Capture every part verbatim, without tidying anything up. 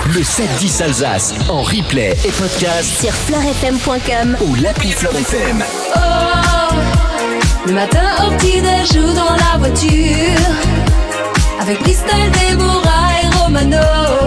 Le sept dix Alsace en replay et podcast sur fleur f m point com ou l'appli Fleur F M. Oh, le matin au petit-déj ou dans la voiture, avec Christelle, Déborah et Romano.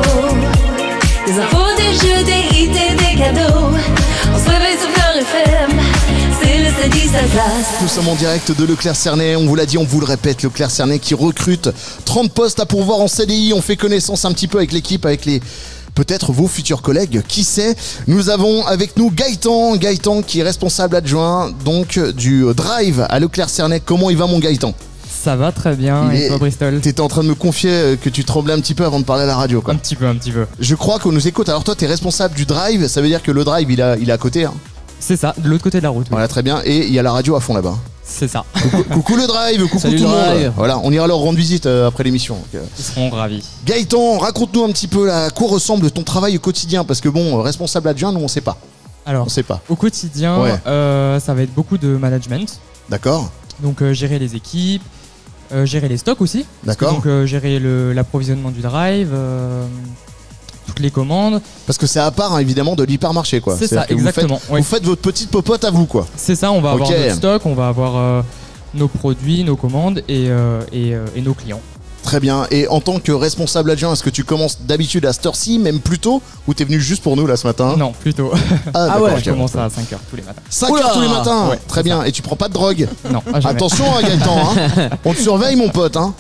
Des infos, des jeux, des hits et des cadeaux. On se réveille sur Fleur F M. C'est le sept dix Alsace. Nous sommes en direct de Leclerc-Cernay, on vous l'a dit, on vous le répète, Leclerc-Cernay qui recrute trente postes à pourvoir en C D I. On fait connaissance un petit peu avec l'équipe, avec les... peut-être vos futurs collègues, qui sait. Nous avons avec nous Gaëtan, Gaëtan qui est responsable adjoint donc du Drive à Leclerc-Cernay. Comment il va mon Gaëtan ? Ça va très bien, Il et est... toi Bristol ? T'étais en train de me confier que tu tremblais un petit peu avant de parler à la radio, quoi. Un petit peu, un petit peu. Je crois qu'on nous écoute. Alors toi, t'es responsable du Drive, ça veut dire que le Drive, il, a, il est à côté, hein. C'est ça, de l'autre côté de la route. Oui. Voilà, très bien. Et il y a la radio à fond là-bas. C'est ça. Coucou, coucou le Drive, coucou Salut tout le monde. Drive. Voilà, on ira leur rendre visite euh, après l'émission. Donc, euh. Ils seront ravis. Gaëtan, raconte-nous un petit peu là, à quoi ressemble ton travail au quotidien, parce que bon, responsable adjoint, nous on sait pas. Alors, On sait pas. au quotidien, Ouais. euh, ça va être beaucoup de management. D'accord. Donc euh, gérer les équipes, euh, gérer les stocks aussi. D'accord. Donc euh, gérer le- l'approvisionnement du drive, euh, toutes les commandes. Parce que c'est à part hein, évidemment de l'hypermarché quoi. C'est C'est-à-dire ça, que vous exactement. faites- Oui. Vous faites votre petite popote à vous quoi. C'est ça, on va avoir Ok. notre stock, on va avoir euh, nos produits, nos commandes et, euh, et, euh, et nos clients. Très bien. Et en tant que responsable adjoint, est-ce que tu commences d'habitude à cette heure-ci, même plus tôt, ou t'es venu juste pour nous là ce matin ? Non, plutôt. Ah, d'accord, ouais, ok. Je commence à cinq heures tous les matins. cinq Oula. heures tous les matins. Ouais, Très bien. Et tu prends pas de drogue ? Non, ah, jamais. Attention hein, Gaëtan, hein. On te surveille mon pote. Hein.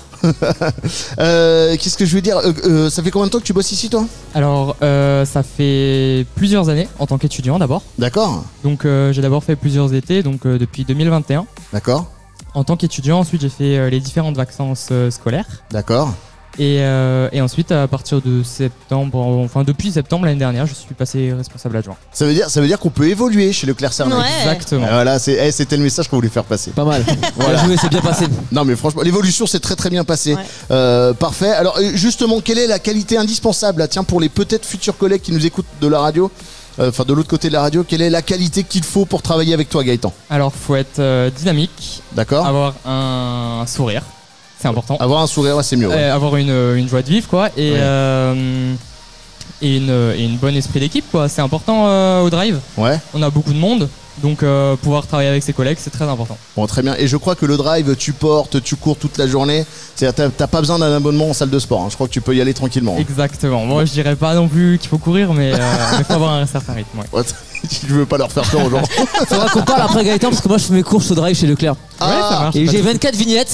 Euh, Qu'est-ce que je veux dire Euh, euh, Ça fait combien de temps que tu bosses ici toi ? Alors, euh, ça fait plusieurs années en tant qu'étudiant d'abord. D'accord. Donc, euh, j'ai d'abord fait plusieurs étés, donc euh, depuis deux mille vingt et un. D'accord. En tant qu'étudiant, ensuite j'ai fait euh, les différentes vacances euh, scolaires. D'accord. Et, euh, et ensuite, à partir de septembre, enfin depuis septembre l'année dernière, je suis passé responsable adjoint. Ça veut dire, ça veut dire qu'on peut évoluer chez Leclerc-Cernay. Ouais. Exactement. Ah, voilà, c'est, eh, c'était le message qu'on voulait faire passer. Pas mal. Voilà. Bien joué, c'est bien passé. Non mais franchement, l'évolution s'est très très bien passée. Ouais. Euh, parfait. Alors euh, justement, quelle est la qualité indispensable là, tiens, pour les peut-être futurs collègues qui nous écoutent de la radio, euh, enfin de l'autre côté de la radio, quelle est la qualité qu'il faut pour travailler avec toi Gaëtan ? Alors, faut être euh, dynamique, D'accord. avoir un sourire, c'est important. Avoir un sourire, ouais, c'est mieux. Ouais. Euh, avoir une, une joie de vivre, quoi. Et, Ouais. euh, et, une, et une bonne esprit d'équipe, quoi. C'est important euh, au drive. Ouais. On a beaucoup de monde, donc euh, pouvoir travailler avec ses collègues, c'est très important. Bon, très bien. Et je crois que le drive, tu portes, tu cours toute la journée. C'est-à-dire, t'as, t'as pas besoin d'un abonnement en salle de sport. Hein. Je crois que tu peux y aller tranquillement. hein. Exactement. Moi, je dirais pas non plus qu'il faut courir, mais il faut avoir un certain rythme. Ouais. Ouais, tu veux pas leur faire peur aux gens. Faudra qu'on parle après Gaëtan parce que moi je fais mes courses au drive chez Leclerc. Ouais, ça marche. Et pas j'ai de- vingt-quatre vignettes.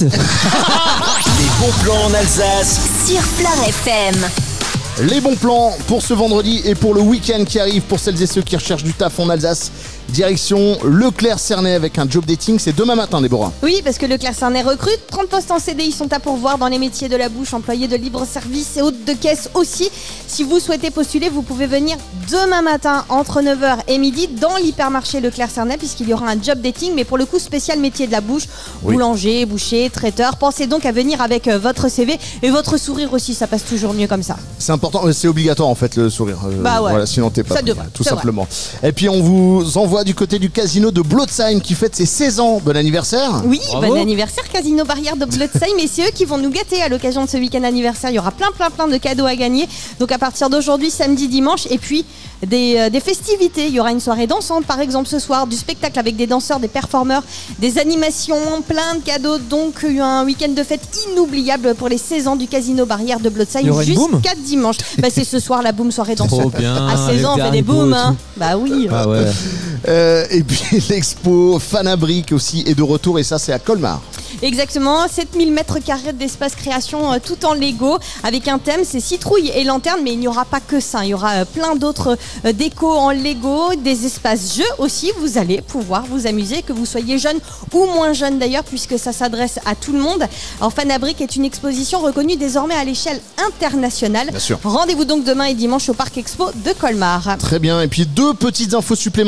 Les bons plans en Alsace. sur fleur f m. Les bons plans pour ce vendredi et pour le week-end qui arrive pour celles et ceux qui recherchent du taf en Alsace. Direction Leclerc-Cernay avec un job dating. C'est demain matin, Déborah. Oui, parce que Leclerc-Cernay recrute. trente postes en C D I sont à pourvoir dans les métiers de la bouche, employés de libre-service et hôtes de caisse aussi. Si vous souhaitez postuler, vous pouvez venir demain matin entre neuf heures et midi dans l'hypermarché Leclerc-Cernay puisqu'il y aura un job dating, mais pour le coup spécial métier de la bouche. Oui. Boulanger, boucher, traiteur. Pensez donc à venir avec euh, votre C V et votre sourire aussi, ça passe toujours mieux comme ça. C'est important, euh, c'est obligatoire en fait le sourire. Euh, Bah ouais. Voilà, sinon t'es pas Ça pris, devrait, tout c'est simplement. Et puis on vous envoie du côté du casino de Blotzheim qui fête ses seize ans. Bon anniversaire. Oui, Bravo. bon anniversaire Casino Barrière de Blotzheim, et c'est eux qui vont nous gâter à l'occasion de ce week-end anniversaire. Il y aura plein plein plein de cadeaux à gagner. Donc à partir d'aujourd'hui, samedi, dimanche, et puis des, euh, des festivités. Il y aura une soirée dansante par exemple ce soir, du spectacle avec des danseurs, des performeurs, des animations, plein de cadeaux. Donc euh, un week-end de fête inoubliable pour les seize ans du Casino Barrière de Il y Blotzheim aura une boum jusqu'à dimanche. Bah, c'est ce soir la boum soirée dansante. Trop bien. À seize ans, on fait des booms. Hein. Bah oui. Ah ouais. Euh, et puis l'expo Fanabrique aussi est de retour et ça c'est à Colmar. Exactement, sept mille mètres carrés d'espace création euh, tout en Lego avec un thème, c'est citrouille et lanterne, mais il n'y aura pas que ça, il y aura euh, plein d'autres euh, décos en Lego, des espaces jeux aussi, vous allez pouvoir vous amuser, que vous soyez jeune ou moins jeune d'ailleurs, puisque ça s'adresse à tout le monde. Alors Fanabrique est une exposition reconnue désormais à l'échelle internationale. Bien sûr. Rendez-vous donc demain et dimanche au Parc Expo de Colmar. Très bien. Et puis deux petites infos supplémentaires avec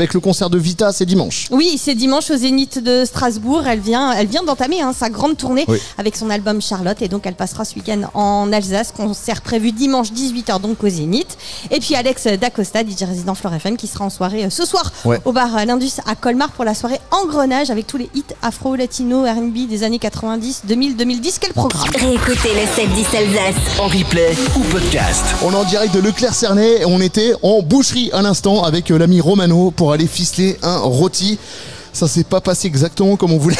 avec le concert de Vita, c'est dimanche. Oui, c'est dimanche au Zénith de Strasbourg. Elle vient, elle vient d'entamer hein, sa grande tournée Oui. avec son album Charlotte. Et donc, elle passera ce week-end en Alsace. Concert prévu dimanche dix-huit heures donc au Zénith. Et puis, Alex Dacosta, D J résident Flore F M, qui sera en soirée euh, ce soir Ouais. au bar euh, L'Indus à Colmar pour la soirée Engrenage avec tous les hits afro, latino, R and B des années quatre-vingt-dix, deux mille, deux mille dix. Quel programme! Réécoutez le sept dix Alsace. En replay ou podcast. On est en direct de Leclerc-Cernay et on était en boucherie à l'instant avec euh, l'ami Romano pour aller ficeler un rôti. Ça s'est pas passé exactement comme on voulait.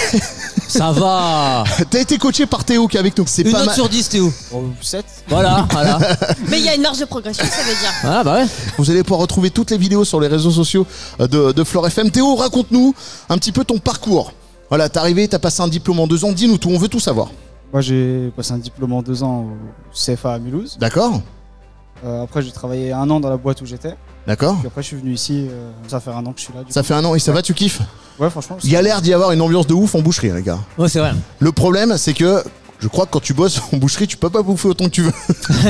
Ça va. T'as été coaché par Théo qui est avec nous. C'est Une pas note mal. sur dix, Théo. sept. Voilà, voilà. Mais il y a une marge de progression, ça veut dire. Ah bah ouais. Vous allez pouvoir retrouver toutes les vidéos sur les réseaux sociaux de, de Flore F M. Théo, raconte-nous un petit peu ton parcours. Voilà, t'es arrivé, t'as passé un diplôme en deux ans. Dis-nous tout, on veut tout savoir. Moi, j'ai passé un diplôme en deux ans au C F A à Mulhouse. D'accord. Euh, après, j'ai travaillé un an dans la boîte où j'étais. D'accord. Puis après, je suis venu ici. euh, ça fait un an que je suis là. Du Ça coup. fait un an et ça va, tu kiffes? Ouais, franchement. Il y a l'air d'y avoir une ambiance de ouf en boucherie, les gars. Ouais, c'est vrai. Le problème, c'est que je crois que quand tu bosses en boucherie, tu peux pas bouffer autant que tu veux.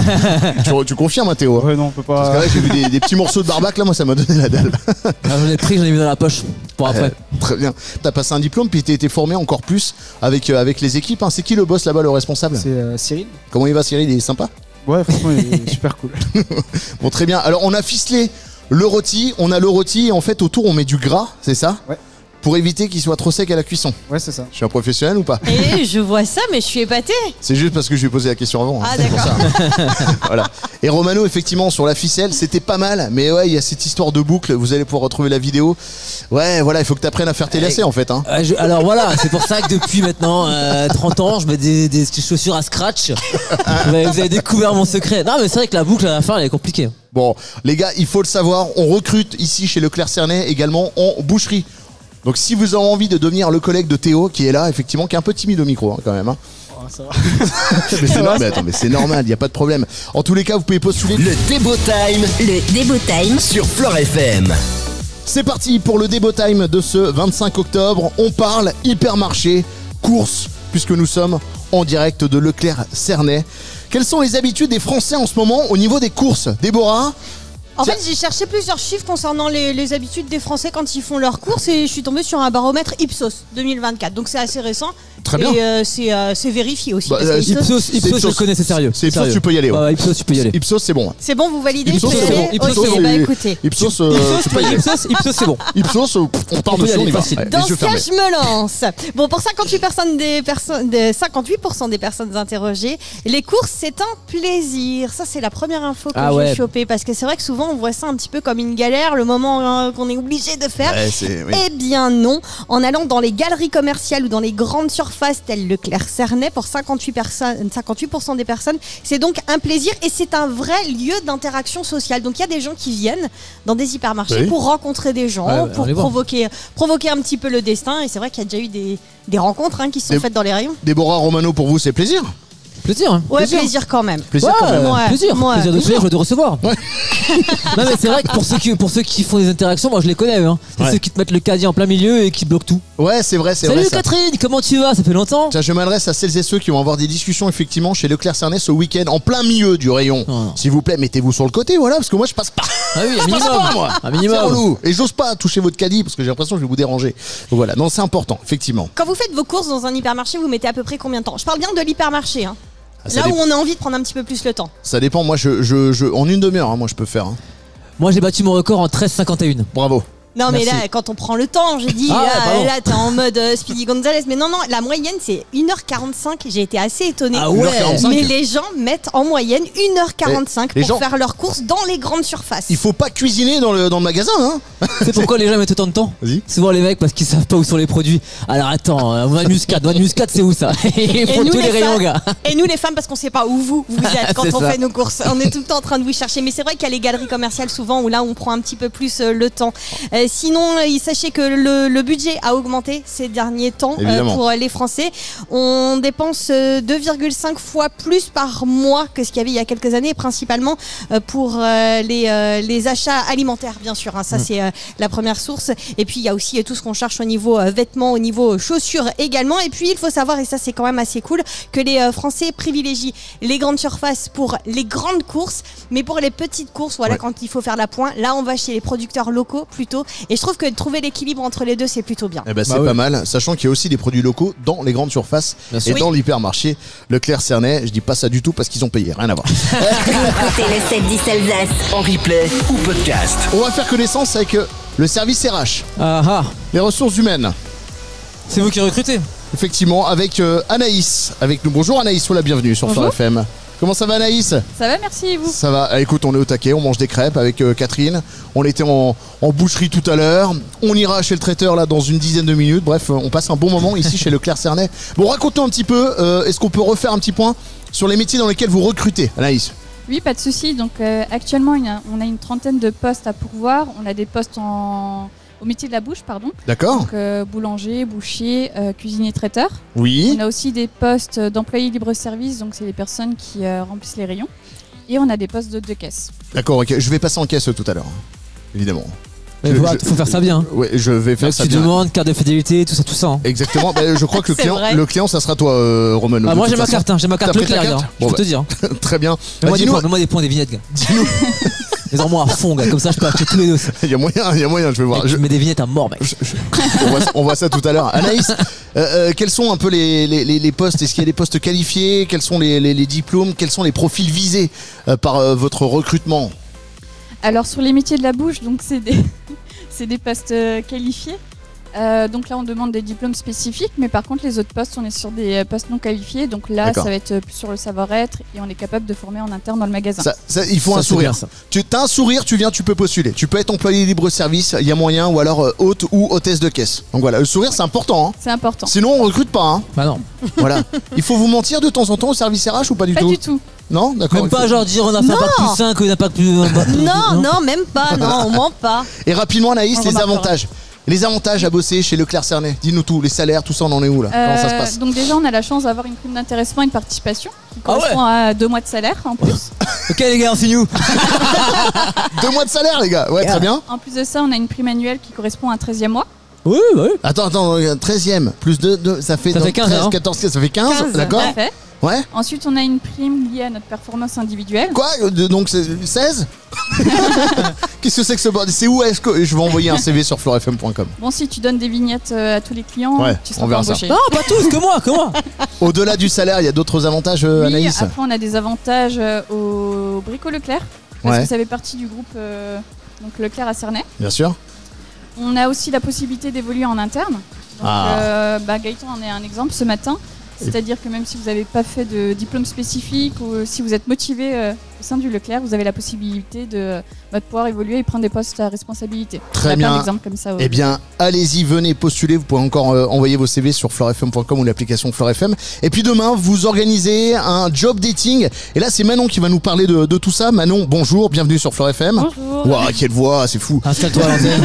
tu, tu confirmes, hein, Théo? Ouais, non, on peut Parce que pas. là, j'ai vu des, des petits morceaux de barbac, là, moi, ça m'a donné la dalle. Ah, j'en ai pris, j'en ai mis dans la poche pour après. Euh, très bien. T'as passé un diplôme, puis t'as été formé encore plus avec, euh, avec les équipes. Hein. C'est qui le boss là-bas, le responsable? C'est euh, Cyril. Comment il va, Cyril? Il est sympa? Ouais, franchement, il est super cool. Bon, très bien. Alors, on a ficelé le rôti. On a le rôti. Et en fait, autour, on met du gras, c'est ça? Ouais. Pour éviter qu'il soit trop sec à la cuisson. Ouais, c'est ça. Je suis un professionnel ou pas? Et je vois ça, mais je suis épatée. C'est juste parce que je lui ai posé la question avant. hein. Ah, C'est pour d'accord. ça. Voilà. Et Romano, effectivement, sur la ficelle, c'était pas mal. Mais ouais, il y a cette histoire de boucle. Vous allez pouvoir retrouver la vidéo. Ouais, voilà, il faut que tu apprennes à faire tes lacets en fait. Hein. Euh, je- alors voilà, c'est pour ça que depuis maintenant euh, trente ans, je mets des, des chaussures à scratch. vous, avez, vous avez découvert mon secret. Non, mais c'est vrai que la boucle à la fin, elle est compliquée. Bon, les gars, il faut le savoir. On recrute ici chez Leclerc-Cernay également en boucherie. Donc si vous avez envie de devenir le collègue de Théo qui est là, effectivement, qui est un peu timide au micro hein, quand même. Hein. Oh, ça va. mais c'est normal, mais attends, mais c'est normal, il n'y a pas de problème. En tous les cas, vous pouvez postuler. Le Débo Time Le Débo Time. sur Flore F M. C'est parti pour le Débo Time de ce vingt-cinq octobre. On parle hypermarché, courses, puisque nous sommes en direct de Leclerc-Cernay. Quelles sont les habitudes des Français en ce moment au niveau des courses? Déborah? En Tiens. fait, j'ai cherché plusieurs chiffres concernant les, les habitudes des Français quand ils font leurs courses et je suis tombée sur un baromètre Ipsos deux mille vingt-quatre. Donc c'est assez récent. Très bien. Et euh, c'est euh, c'est vérifié aussi. Bah, parce que euh, Ipsos- Ipsos, Ipsos, je le connais, c'est sérieux. C'est Ipsos, Sérieux. tu peux y aller. Ouais. Ouais, ouais, Ipsos, tu peux y aller. Ipsos, c'est bon. C'est bon, vous validez? Ipsos, je peux y c'est aller bon. Ipsos, Ok, c'est bah bon. écoutez. Ipsos, euh, Ipsos, tu peux y aller. Ipsos, Ipsos, c'est bon. Ipsos, euh, on part On peut y dessus, on aller, y va. facile. Allez, Dans les ce yeux cas, fermés. je me lance. Bon, pour cinquante-huit personnes des personnes, des cinquante-huit pour cent des personnes interrogées, les courses, c'est un plaisir. Ça, c'est la première info que Ah j'ai ouais. chopée parce que c'est vrai que souvent, on voit ça un petit peu comme une galère, le moment euh, qu'on est obligé de faire. Ouais, c'est- oui. Eh bien non, en allant dans les galeries commerciales ou dans les grandes surfaces telles Leclerc-Cernay, pour cinquante-huit personnes, cinquante-huit pour cent des personnes, c'est donc un plaisir et c'est un vrai lieu d'interaction sociale. Donc il y a des gens qui viennent dans des hypermarchés Oui. pour rencontrer des gens, Ouais, ouais, pour on les voit. provoquer, provoquer un petit peu le destin. Et c'est vrai qu'il y a déjà eu des, des rencontres hein, qui se sont Des- faites dans les rayons. Déborah Romano, pour vous, c'est plaisir? Plaisir. Hein. Ouais, plaisir, quand même. Plaisir Ouais, quand même. euh, Ouais, plaisir. ouais. Plaisir de Plaisir. faire, de recevoir. non mais c'est vrai que pour ceux qui pour ceux qui font des interactions, moi je les connais. Hein. C'est Ouais. ceux qui te mettent le caddie en plein milieu et qui bloquent tout. Ouais, c'est vrai, c'est Salut vrai. ça. Catherine, comment tu vas? Ça fait longtemps. Tiens, je m'adresse à celles et ceux qui vont avoir des discussions effectivement chez Leclerc-Cernay ce week-end en plein milieu du rayon. Oh. S'il vous plaît, mettez-vous sur le côté, voilà, parce que moi je passe pas. Ah oui, un Je passe minimum. pas, moi. Un C'est minimum. relou. Et j'ose pas toucher votre caddie parce que j'ai l'impression que je vais vous déranger. Donc voilà, non, c'est important, effectivement. Quand vous faites vos courses dans un hypermarché, vous mettez à peu près combien de temps? Je parle bien de l'hypermarché. Hein. Ah, ça Là où dépend. on a envie de prendre un petit peu plus le temps. Ça dépend. Moi, je, je, je, en une demi-heure, hein, moi, je peux faire. hein. Moi j'ai battu mon record en treize cinquante et un. Bravo. Non mais Merci. là, quand on prend le temps, j'ai dit, Ah ouais, là, pardon. là t'es en mode euh, Speedy Gonzalez. Mais non, non, la moyenne c'est une heure quarante-cinq. J'ai été assez étonnée. Ah ouais. une heure quarante-cinq. Mais les gens mettent en moyenne une heure quarante-cinq Les pour gens- faire leurs courses dans les grandes surfaces. Il faut pas cuisiner dans le, dans le magasin, hein. C'est pourquoi les gens mettent autant de temps? Vas-y. Souvent les mecs parce qu'ils savent pas où sont les produits. Alors attends, euh, noix de muscade, noix de muscade c'est où ça? Ils font tous les rayons femmes, gars. et nous les femmes, parce qu'on sait pas où vous, vous êtes quand C'est on ça. fait nos courses. On est tout le temps en train de vous chercher. Mais c'est vrai qu'il y a les galeries commerciales souvent où là on prend un petit peu plus euh, le temps. Euh, sinon, euh, sachez que le, le budget a augmenté ces derniers temps euh, Évidemment. pour euh, les Français. On dépense euh, deux virgule cinq fois plus par mois que ce qu'il y avait il y a quelques années, principalement euh, pour euh, les, euh, les achats alimentaires, bien sûr. hein. Ça, Mmh. c'est euh, la première source. Et puis, il y a aussi euh, tout ce qu'on cherche au niveau euh, vêtements, au niveau euh, chaussures également. Et puis, il faut savoir, et ça, c'est quand même assez cool, que les euh, Français privilégient les grandes surfaces pour les grandes courses, mais pour les petites courses, voilà, Ouais. quand il faut faire la pointe, là, on va chez les producteurs locaux plutôt Et je trouve que trouver l'équilibre entre les deux, c'est plutôt bien. Eh ben, c'est Bah oui. pas mal, sachant qu'il y a aussi des produits locaux dans les grandes surfaces Bien et sûr. dans l'hypermarché Leclerc Cernay. Je dis pas ça du tout parce qu'ils ont payé, rien à voir. Écoutez le sept dix Alsace. En replay ou podcast. On va faire connaissance avec euh, le service R H, Ah ah, les ressources humaines. c'est vous qui recrutez. Effectivement, avec euh, Anaïs, avec nous. Bonjour Anaïs, sois la bienvenue sur Fort F M. Comment ça va Anaïs ? Ça va, merci et vous? Ça va. Ah, écoute, on est au taquet, on mange des crêpes avec euh, Catherine. On était en, en boucherie tout à l'heure. On ira chez le traiteur là dans une dizaine de minutes. Bref, euh, on passe un bon moment ici chez Leclerc Cernay. Bon, raconte-nous un petit peu. euh, est-ce qu'on peut refaire un petit point sur les métiers dans lesquels vous recrutez, Anaïs ? Oui, pas de souci. Donc euh, actuellement, il y a- on a une trentaine de postes à pourvoir. On a des postes en... au métier de la bouche, pardon. D'accord ? Donc euh, boulanger, boucher, euh, cuisinier, traiteur. Oui. On a aussi des postes d'employés libre-service, donc c'est les personnes qui euh, remplissent les rayons. Et on a des postes de, de caisse. D'accord, ok. Je vais passer en caisse tout à l'heure, évidemment. Mais Je- faut, je- faut faire ça bien. Ouais, je vais faire Donc, ça tu bien. demandes carte de fidélité, tout ça, tout ça. hein. Exactement. Bah, je crois que le C'est client, vrai. le client, ça sera toi, euh, Romano. Ah, de moi toute j'ai ma façon. carte, hein, j'ai ma carte T'as pris ta Leclerc, carte gars. Bon, Je peux bah. te dire. Très bien. Mets-moi Bah, des dis-nous, points, mets-moi des points, des vignettes, gars. dis-nous. Les moi à fond, gars. Comme ça, je peux acheter tous les dos. Il y a moyen, il y a moyen. Je vais voir. Mec, Je- tu mets des vignettes à mort, mec. je- je- on, voit, on voit ça tout à l'heure. Anaïs, euh, euh, quels sont un peu les, les, les- les postes ? Est-ce qu'il y a des postes qualifiés ? Quels sont les, les- les diplômes ? Quels sont les profils visés euh, par euh, votre recrutement ? Alors sur les métiers de la bouche, donc c'est des, c'est des postes euh, qualifiés. Euh, donc là, on demande des diplômes spécifiques, mais par contre, les autres postes, on est sur des euh, postes non qualifiés. Donc là, D'accord. ça va être plus sur le savoir-être et on est capable de former en interne dans le magasin. Ça, ça, il faut Ça, un c'est sourire. bien, ça. Tu as un sourire, tu viens, tu peux postuler. Tu peux être employé libre-service, il y a moyen, ou alors euh, hôte ou hôtesse de caisse. Donc voilà, le sourire, c'est important. Hein. C'est important. Sinon, on recrute pas. Hein. Bah non. Voilà. Il faut vous mentir de temps en temps au service R H ou pas du Pas tout du tout. Non, d'accord. Même il pas faut- genre dire on a fait un bac plus cinq ou un bac plus. un bac plus- Non, non, même pas, non, on ment pas. Et rapidement, Anaïs, On les remarquera. avantages. Les avantages à bosser chez Leclerc Cernay. Dis-nous tout, les salaires, tout ça, on en est où là Comment ça se Euh, passe Donc déjà, on a la chance d'avoir une prime d'intéressement et de participation qui Ah ouais. correspond à deux mois de salaire en plus. Ok, les gars, c'est nous. Deux mois de salaire, les gars. Ouais, Yeah. très bien. En plus de ça, on a une prime annuelle qui correspond à un treizième mois. Oui, bah oui. Attends, attends, treizième plus deux, ça fait, Ça donc fait quinze, treize, hein. quatorze, ça fait quinze, quinze, d'accord Parfait. Ouais. Ensuite, on a une prime liée à notre performance individuelle. Quoi euh, de- Donc c'est seize Qu'est-ce que c'est que ce bordel C'est où est-ce que je vais envoyer un C V sur florefm point com. Bon, si tu donnes des vignettes euh, à tous les clients, Ouais, tu on seras pas verra ça. embauché. Non, pas tous, que moi, que moi. Au-delà du salaire, il y a d'autres avantages, euh, Oui, Anaïs après, on a des avantages euh, au Brico Leclerc, parce Ouais. que ça fait partie du groupe euh, donc Leclerc à Cernay. Bien sûr. On a aussi la possibilité d'évoluer en interne. Donc, Ah. euh, bah, Gaëtan en est un exemple ce matin. C'est-à-dire que même si vous n'avez pas fait de diplôme spécifique ou euh, si vous êtes motivé euh, au sein du Leclerc, vous avez la possibilité de, bah, de pouvoir évoluer et prendre des postes à responsabilité. Très On a bien. plein d'exemples comme ça. Eh bien, allez-y, venez postuler. Vous pouvez encore euh, envoyer vos C V sur florefm point com ou l'application FloreFM. Et puis demain, vous organisez un job dating. Et là, c'est Manon qui va nous parler de, de tout ça. Manon, bonjour, bienvenue sur FloreFM. Bonjour. Waouh, quelle voix, c'est fou. Installe-toi à l'antenne.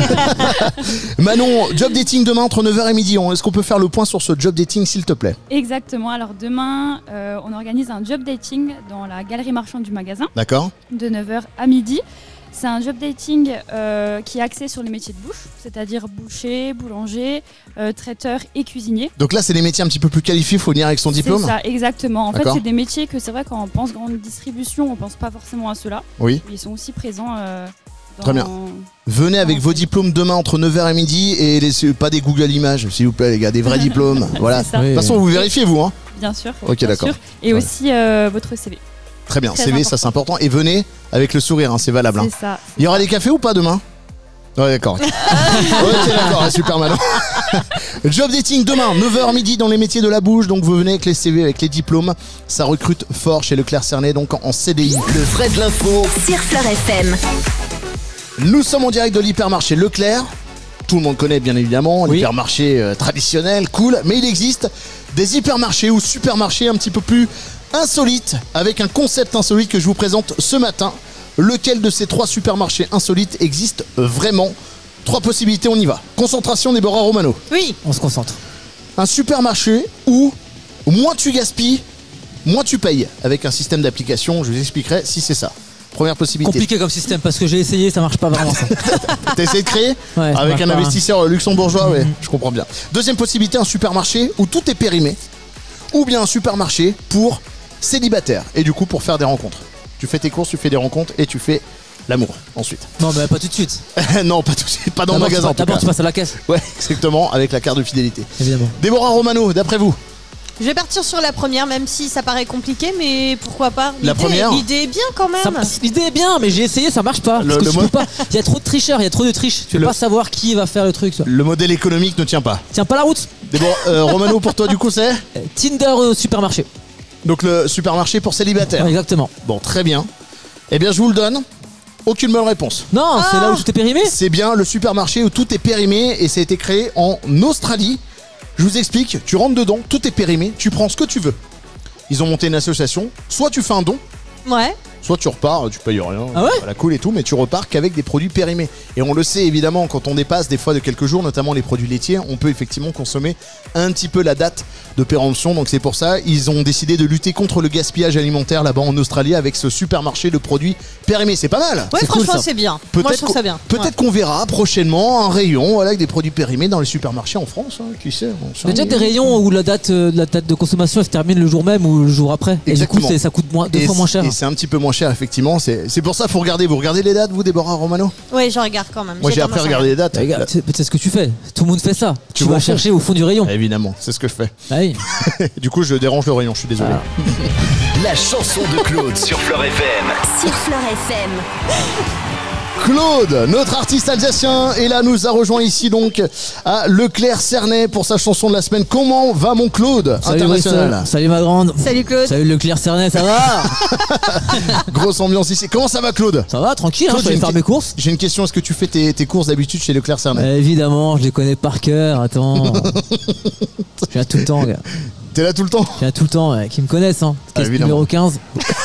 Manon, job dating demain entre neuf heures et midi. On- Est-ce qu'on peut faire le point sur ce job dating, s'il te plaît? Exactement. Alors demain, euh, on organise un job dating dans la galerie marchande du magasin D'accord. de neuf heures à midi. C'est un job dating euh, qui est axé sur les métiers de bouche, c'est-à-dire boucher, boulanger, euh, traiteur et cuisinier. Donc là, c'est des métiers un petit peu plus qualifiés. Il faut venir avec son diplôme. C'est ça, exactement. En fait, D'accord. c'est des métiers que c'est vrai quand on pense grande distribution, on pense pas forcément à ceux-là. Oui. Mais ils sont aussi présents. Euh, dans... Très bien. Venez avec vos diplômes demain entre neuf heures et midi et laissez pas des Google Images, s'il vous plaît, les gars, des vrais diplômes. Voilà. C'est ça. De toute façon, vous vérifiez, vous. Hein. Bien sûr. Ok, bien d'accord. sûr. Et Ouais. aussi euh, votre C V. Très bien. Très C V, important. ça c'est important. Et venez avec le sourire, hein, c'est valable. hein. C'est ça. Il y aura des cafés ou pas demain? Ouais, d'accord. ok, d'accord, super malin. Job dating demain, neuf heures midi dans les métiers de la bouche. Donc vous venez avec les C V, avec les diplômes. Ça recrute fort chez Leclerc Cernay, donc en C D I. Le vrai de l'info. Sur Fleur F M. Nous sommes en direct de l'hypermarché Leclerc. Tout le monde connaît bien évidemment Oui. l'hypermarché euh, traditionnel, cool. Mais il existe des hypermarchés ou supermarchés un petit peu plus insolites, avec un concept insolite que je vous présente ce matin. Lequel de ces trois supermarchés insolites existe vraiment? Trois possibilités, on y va. Concentration, Déborah Romano. Oui. On se concentre. Un supermarché où moins tu gaspilles, moins tu payes. Avec un système d'application, je vous expliquerai si c'est ça. Première possibilité. Compliqué comme système parce que j'ai essayé, ça marche pas vraiment ça. T'as essayé de créer Ouais, ça avec marche un pas, hein. investisseur luxembourgeois, ouais, je comprends bien. Deuxième possibilité, un supermarché où tout est périmé. Ou bien un supermarché pour célibataires. Et du coup, pour faire des rencontres. Tu fais tes courses, tu fais des rencontres et tu fais L'amour, ensuite. Non, mais pas tout de suite. Non, pas tout de suite, pas dans le D'abord, magasin. tu, d'abord tu passes à la caisse. Ouais, exactement, avec la carte de fidélité. Évidemment. Déborah Romano, d'après vous? Je vais partir sur la première, même si ça paraît compliqué, mais pourquoi pas. La L'idée- première L'idée est bien quand même. Ça- L'idée est bien, mais j'ai essayé, ça marche pas. Le- Parce que le tu mo- peux pas. Il y a trop de tricheurs, il y a trop de triches. Tu peux Le- pas savoir qui va faire le truc. Ça. Le modèle économique ne tient pas. Tiens pas la route. Déborah, euh, Romano, pour toi, du coup, c'est Euh, Tinder au supermarché. donc le supermarché pour célibataires. Ouais, exactement. Bon, très bien. Eh bien, je vous le donne. Aucune bonne réponse. Non, c'est là où tout est périmé. C'est bien le supermarché où tout est périmé et ça a été créé en Australie. Je vous explique, tu rentres dedans, tout est périmé, tu prends ce que tu veux. Ils ont monté une association, soit tu fais un don, Ouais. soit tu repars, tu payes rien, Ah ouais voilà, cool et tout, mais tu repars qu'avec des produits périmés. Et on le sait évidemment, quand on dépasse des fois de quelques jours, notamment les produits laitiers, on peut effectivement consommer un petit peu la date de péremption. Donc c'est pour ça, ils ont décidé de lutter contre le gaspillage alimentaire là-bas en Australie avec ce supermarché de produits périmés. C'est pas mal. Ouais, C'est cool, franchement, ça. c'est bien. Moi, je trouve qu'on- ça bien. peut-être Ouais. qu'on verra prochainement un rayon voilà, avec des produits périmés dans les supermarchés en France. Hein, qui sait, on Il y a déjà des rayons où la date, euh, la date de consommation elle se termine le jour même ou le jour après. Et Exactement. du coup, c'est- ça coûte moins, deux Et fois moins c- cher. Et c'est un petit peu moins cher, effectivement. C'est c'est pour ça qu'il faut regarder. Vous regardez les dates, vous, Déborah Romano? Ouais, je regarde quand même. Moi, j'ai appris à tendance regarder les dates. Eh, Regarde, c'est c'est ce que tu fais. Tout le monde fait ça. Tu, vas vas au fond. chercher au fond du rayon. Évidemment, c'est ce que je fais. Ah oui. Du coup, je dérange le rayon, je suis désolé. La chanson de Claude sur Fleur F M. Sur Fleur F M. Claude, notre artiste alsacien, et là nous a rejoint ici donc à Leclerc-Cernay pour sa chanson de la semaine. Comment va mon Claude Salut international? Bristol. Salut ma grande. Salut Claude. Salut Leclerc Cernay, ça va? Grosse ambiance ici. Comment ça va, Claude? Ça va, tranquille, hein, Claude, je vais j'ai faire une- mes courses. J'ai une question. Est-ce que tu fais tes, tes courses d'habitude chez Leclerc-Cernay? Euh, évidemment, je les connais par cœur. Attends. Je viens tout le temps, gars. T'es là tout le temps? Je viens tout le temps, ouais. Qui me connaissent, hein. Ah, Caisse évidemment. numéro quinze.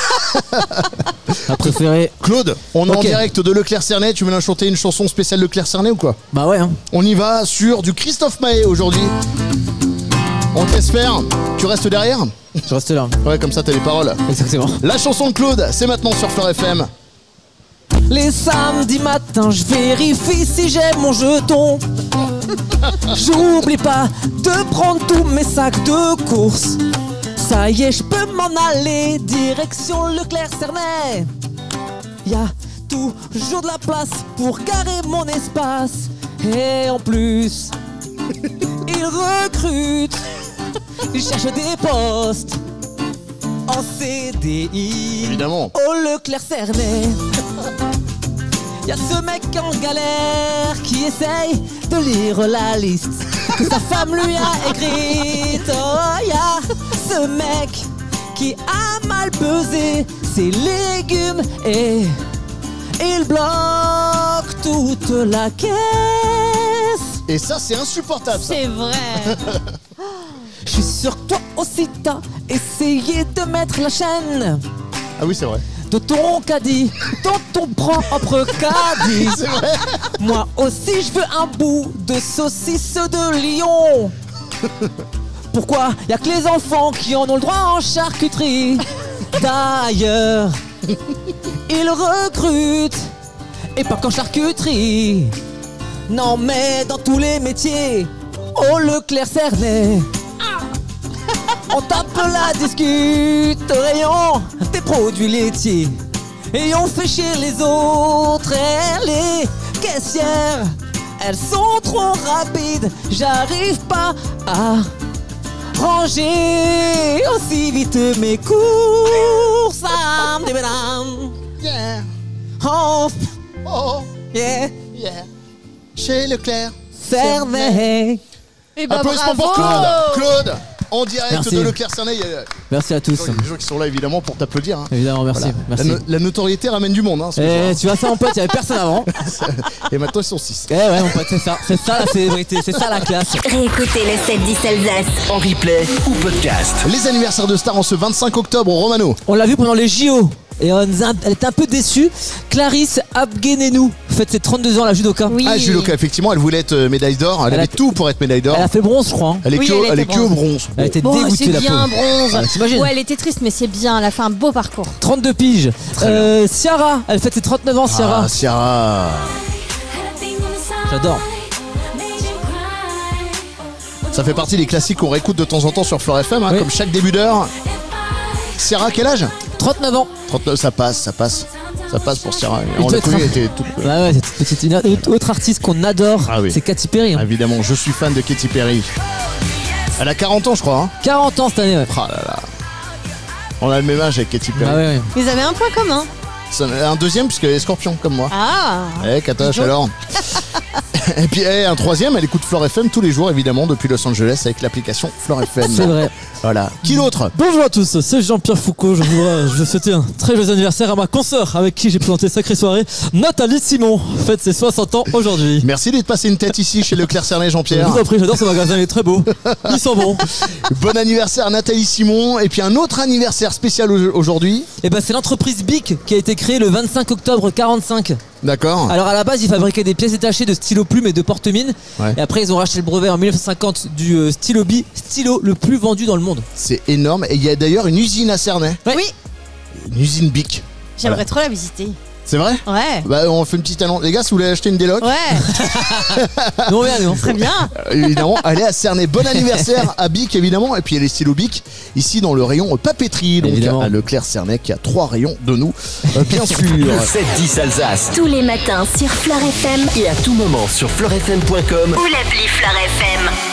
Ma préférée. Claude, on est en Ok. direct de Leclerc-Cernay. Tu veux nous chanter une chanson spéciale Leclerc-Cernay ou quoi? Bah ouais, hein. On y va sur du Christophe Maé aujourd'hui. On t'espère. Tu restes derrière? Je reste là. Ouais, comme ça t'as les paroles. Exactement. La chanson de Claude, c'est maintenant sur Fleur F M. Les samedis matins, je vérifie si j'ai mon jeton. J'oublie pas de prendre tous mes sacs de course. Ça y est, je peux m'en aller, direction Leclerc-Cernay. Y'a toujours de la place pour garer mon espace. Et en plus, ils recrutent, ils cherchent des postes en C D I. Évidemment. Au Leclerc-Cernay. Y'a ce mec en galère qui essaye de lire la liste que sa femme lui a écrite. Oh, y'a ce mec qui a mal pesé ses légumes et il bloque toute la caisse. Et ça, c'est insupportable. Ça. C'est vrai. Je suis sûr que toi aussi t'as essayé de mettre la chaîne Ah oui, c'est vrai. de ton caddie dans ton propre caddie. C'est vrai. Moi aussi je veux un bout de saucisse de lion. Pourquoi y a que les enfants qui en ont le droit en charcuterie? D'ailleurs, ils recrutent et pas qu'en charcuterie. Non mais dans tous les métiers. Au Leclerc-Cernay. On tape la discute au rayon des produits laitiers. Et on fait chier les autres et les caissières. Elles sont trop rapides, j'arrive pas à ranger aussi vite mes courses. Ah, Yeah. Oh, Oh, yeah, yeah. Chez Leclerc. Cernay. Et bah Applaudissements bravo. pour Claude. Claude, en direct Merci. de Leclerc-Cernay. Il y a Merci à tous. il y a des gens qui sont là évidemment pour t'applaudir. Hein. Évidemment, merci. Voilà. merci. La, no- la notoriété ramène du monde. Hein, ce Eh, soir. tu vois ça, mon pote, il y avait personne avant. Et maintenant ils sont six. Eh ouais, mon pote, c'est ça, c'est ça la célébrité, c'est ça la classe. Réécoutez le sept dix Alsace. En replay ou podcast. Les anniversaires de stars en ce vingt-cinq octobre, Romano. On l'a vu pendant les J O et on, elle était un peu déçue. Clarisse Abguenenou fête ses trente-deux ans à la judoka. Oui. Ah, judoka, effectivement, elle voulait être euh, médaille d'or. Elle, Elle avait a- tout pour être médaille d'or. Elle a fait bronze, je crois. hein. Elle est Oui, que, au- elle elle est était que au bronze. bronze. Elle était Bon, dégoûtée, c'est la bien, pauvre. bronze. Ouais, t'imagines. Ouais, elle était triste, mais c'est bien. Elle a fait un beau parcours. trente-deux piges. Euh, Ciara, elle fête ses trente-neuf ans, Ciara. Ah, Ciara. J'adore. Ça fait partie des classiques qu'on réécoute de temps en temps sur Fleur F M, hein, Oui. comme chaque début d'heure. Ciara, quel âge? trente-neuf ans. trente-neuf, ça passe, ça passe. Ça passe pour Ciara. Il On doit l'a être connu, un- elle était toute. Ouais, ouais, c'est toute petite. Une autre artiste qu'on adore, Ah oui. c'est Katy Perry. hein. Évidemment, je suis fan de Katy Perry. Elle a quarante ans, je crois. Hein. quarante ans cette année, ouais. Oh là là. On a le même âge avec Katy Perry. Ah ouais, ouais. Ils avaient un point commun. Ça- Un deuxième, puisqu'elle est scorpion, comme moi. Ah. Eh, Katash, Dis donc. alors. Et puis, eh, un troisième, elle écoute Flore F M tous les jours, évidemment, depuis Los Angeles, avec l'application Flore F M. C'est vrai. Voilà. Qui d'autre? Bonjour à tous, c'est Jean-Pierre Foucault. Je voudrais je veux souhaiter un très joyeux anniversaire à ma consoeur avec qui j'ai présenté Sacrée Soirée, Nathalie Simon. Fête ses soixante ans aujourd'hui. Merci d'être passé une tête ici chez Leclerc Cernet, Je Jean-Pierre. vous en prie, j'adore ce magasin, il est très beau. Ils sont bons. Bon anniversaire Nathalie Simon. Et puis un autre anniversaire spécial au- aujourd'hui. Et ben c'est l'entreprise Bic qui a été créée le vingt-cinq octobre quarante-cinq. D'accord. Alors à la base ils fabriquaient des pièces détachées de stylo plume et de porte-mine. Ouais. Et après ils ont racheté le brevet en mille neuf cent cinquante du euh, stylo Bi, stylo le plus vendu dans le monde. C'est énorme. Et il y a d'ailleurs une usine à Cernay. Oui, Une usine Bic. j'aimerais Voilà. trop la visiter. C'est vrai? Ouais. Bah, on fait une petite annonce. Les gars, si vous voulez acheter une déloc, Ouais, Nous on vient, nous. très bien. euh, évidemment, allez à Cernay. Bon anniversaire à Bic, évidemment. Et puis, il y a les stylos Bic ici dans le rayon papeterie. Donc, Évidemment. à Leclerc Cernay qui a trois rayons de nous, euh, bien sûr. Le sept dix Alsace. Tous les matins sur Flore F M Et à tout moment sur florefm point com. ou l'appli Flore F M.